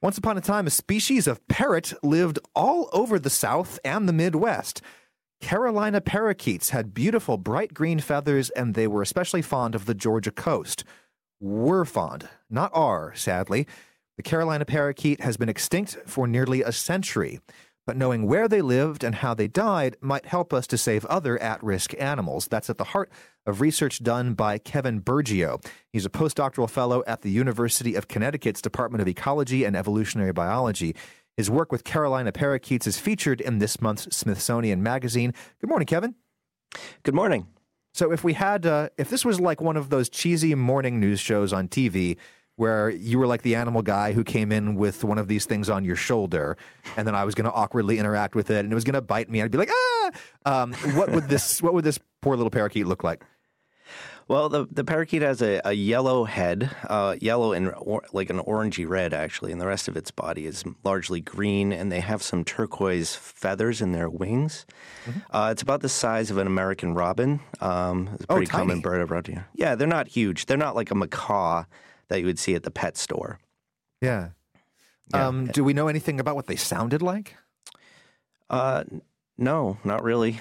Once upon a time, a species of parrot lived all over the South and the Midwest. Carolina parakeets had beautiful bright green feathers, and they were especially fond of the Georgia coast. Were fond, not are, sadly. The Carolina parakeet has been extinct for nearly a century, but knowing where they lived and how they died might help us to save other at-risk animals. That's at the heart of research done by Kevin Burgio. He's a postdoctoral fellow at the University of Connecticut's Department of Ecology and Evolutionary Biology. His work with Carolina parakeets is featured in this month's Smithsonian Magazine. Good morning, Kevin. Good morning. So if this was like one of those cheesy morning news shows on TV where you were like the animal guy who came in with one of these things on your shoulder, and then I was going to awkwardly interact with it, and it was going to bite me, I'd be like, what would this poor little parakeet look like? Well, the parakeet has a yellow head, yellow and like an orangey red, actually, and the rest of its body is largely green, and they have some turquoise feathers in their wings. Mm-hmm. It's about the size of an American robin. It's a pretty common bird around here. Yeah, they're not huge. They're not like a macaw that you would see at the pet store. Yeah. Do we know anything about what they sounded like? No, not really.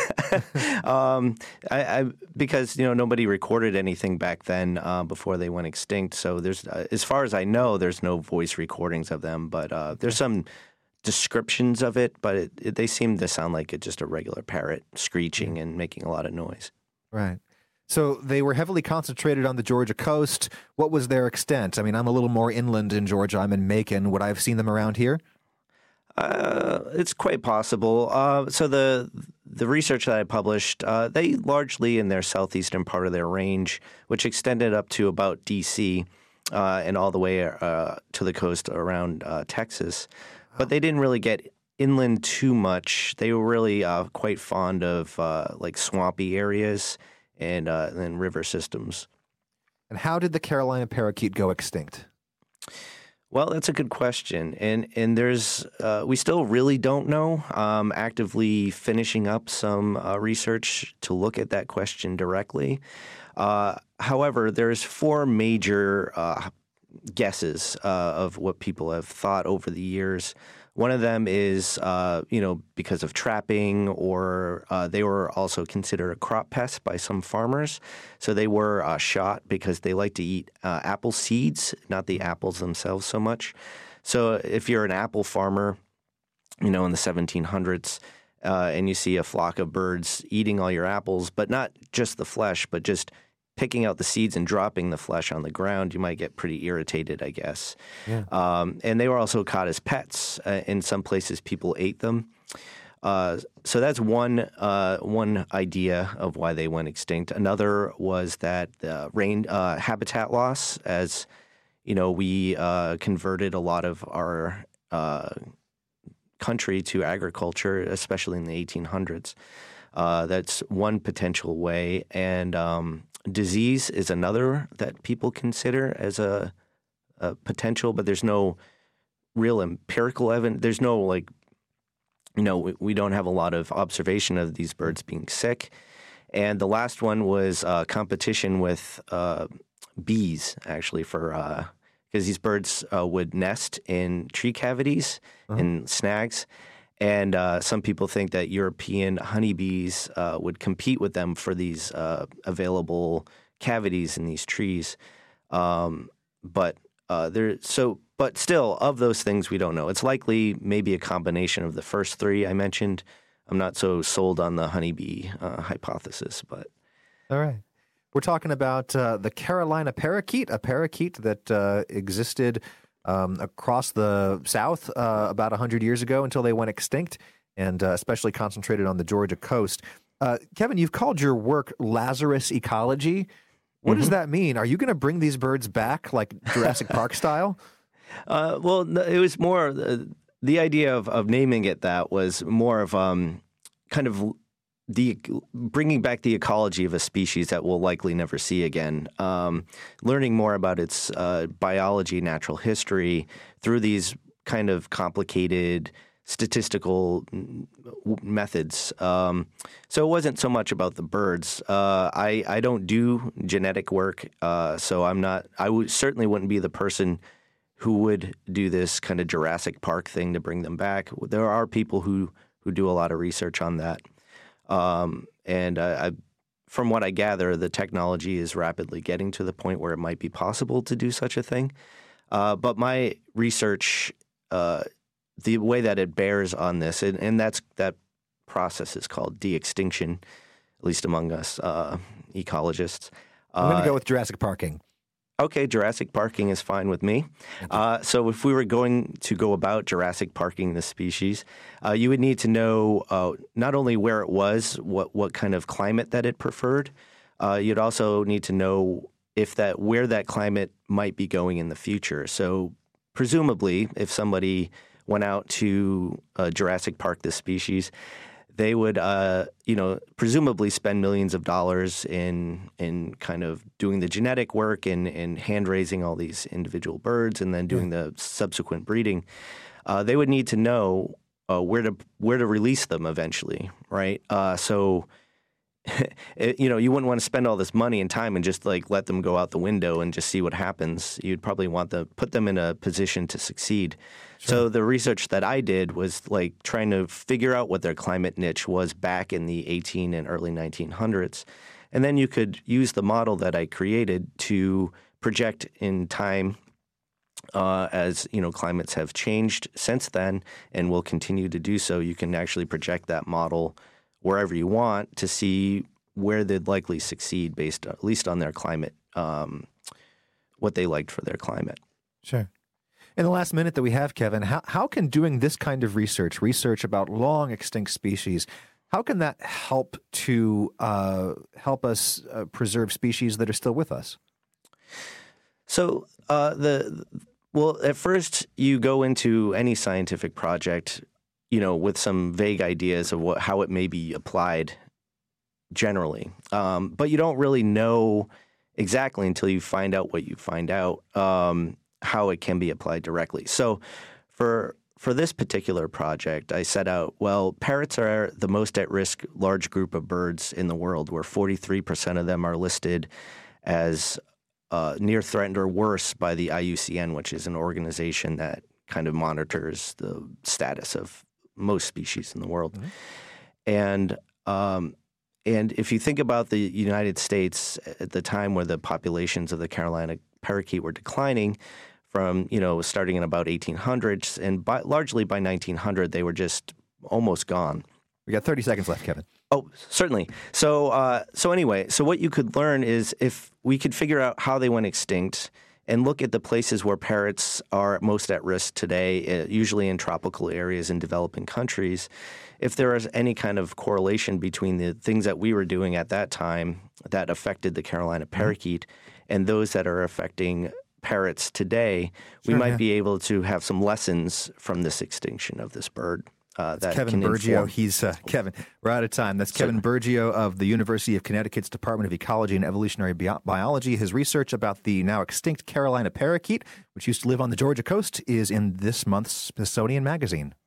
Because nobody recorded anything back then before they went extinct. So there's, as far as I know, there's no voice recordings of them. But there's some descriptions of it. But they seem to sound like just a regular parrot screeching and making a lot of noise. Right. So they were heavily concentrated on the Georgia coast. What was their extent? I mean, I'm a little more inland in Georgia. I'm in Macon. Would I have seen them around here? It's quite possible. So the research that I published, they largely in their southeastern part of their range, which extended up to about D.C. And all the way to the coast around Texas. But they didn't really get inland too much. They were really quite fond of like swampy areas and river systems. And how did the Carolina parakeet go extinct? Well, that's a good question, and there's we still really don't know. Actively finishing up some research to look at that question directly. However, there's four major guesses of what people have thought over the years. One of them is, because of trapping, or they were also considered a crop pest by some farmers. So they were shot because they like to eat apple seeds, not the apples themselves so much. So if you're an apple farmer, in the 1700s, and you see a flock of birds eating all your apples, but not just the flesh, but just picking out the seeds and dropping the flesh on the ground, you might get pretty irritated, I guess. Yeah. And they were also caught as pets. In some places, people ate them. So that's one idea of why they went extinct. Another was that habitat loss, as we converted a lot of our country to agriculture, especially in the 1800s. That's one potential way, and disease is another that people consider as a potential, but there's no real empirical evidence. There's no we don't have a lot of observation of these birds being sick. And the last one was competition with bees, actually, because these birds would nest in tree cavities in snags. And some people think that European honeybees would compete with them for these available cavities in these trees. But still, of those things, we don't know. It's likely maybe a combination of the first three I mentioned. I'm not so sold on the honeybee hypothesis, but all right. We're talking about the Carolina parakeet, a parakeet that existed across the South about 100 years ago until they went extinct, and especially concentrated on the Georgia coast. Kevin, you've called your work Lazarus ecology. What does that mean? Are you going to bring these birds back like Jurassic Park style? Well, it was more the idea of naming it that was more of kind of bringing back the ecology of a species that we'll likely never see again, learning more about its biology, natural history through these kind of complicated statistical methods. So it wasn't so much about the birds. I don't do genetic work, so I certainly wouldn't be the person who would do this kind of Jurassic Park thing to bring them back. There are people who do a lot of research on that. From what I gather, the technology is rapidly getting to the point where it might be possible to do such a thing. But my research, the way that it bears on this, and that process is called de-extinction, at least among us ecologists. I'm going to go with Jurassic Parking. Okay, Jurassic Parking is fine with me. So if we were going to go about Jurassic Parking the species, you would need to know not only where it was, what kind of climate that it preferred. You'd also need to know where that climate might be going in the future. So presumably, if somebody went out to Jurassic Park this species, they would, presumably spend millions of dollars in kind of doing the genetic work and hand raising all these individual birds and then doing the subsequent breeding. They would need to know where to release them eventually, right? You wouldn't want to spend all this money and time and just like let them go out the window and just see what happens. You'd probably want to put them in a position to succeed. Sure. So the research that I did was like trying to figure out what their climate niche was back in the 18 and early 1900s. And then you could use the model that I created to project in time as climates have changed since then and will continue to do so. You can actually project that model wherever you want to see where they'd likely succeed based at least on their climate, what they liked for their climate. Sure. In the last minute that we have, Kevin, how can doing this kind of research about long extinct species, how can that help help us preserve species that are still with us? So at first you go into any scientific project with some vague ideas of how it may be applied generally. But you don't really know exactly until you find out what you find out, how it can be applied directly. So for this particular project, I set out, parrots are the most at-risk large group of birds in the world, where 43% of them are listed as near threatened or worse by the IUCN, which is an organization that kind of monitors the status of most species in the world. Mm-hmm. And if you think about the United States at the time where the populations of the Carolina parakeet were declining from, starting in about 1800s, and largely by 1900, they were just almost gone. We got 30 seconds left, Kevin. Oh, certainly. So anyway, what you could learn is if we could figure out how they went extinct and look at the places where parrots are most at risk today, usually in tropical areas in developing countries, if there is any kind of correlation between the things that we were doing at that time that affected the Carolina parakeet and those that are affecting parrots today, we might be able to have some lessons from this extinction of this bird. That Kevin Burgio. Kevin, we're out of time. That's Kevin Burgio of the University of Connecticut's Department of Ecology and Evolutionary Biology. His research about the now extinct Carolina parakeet, which used to live on the Georgia coast, is in this month's Smithsonian Magazine.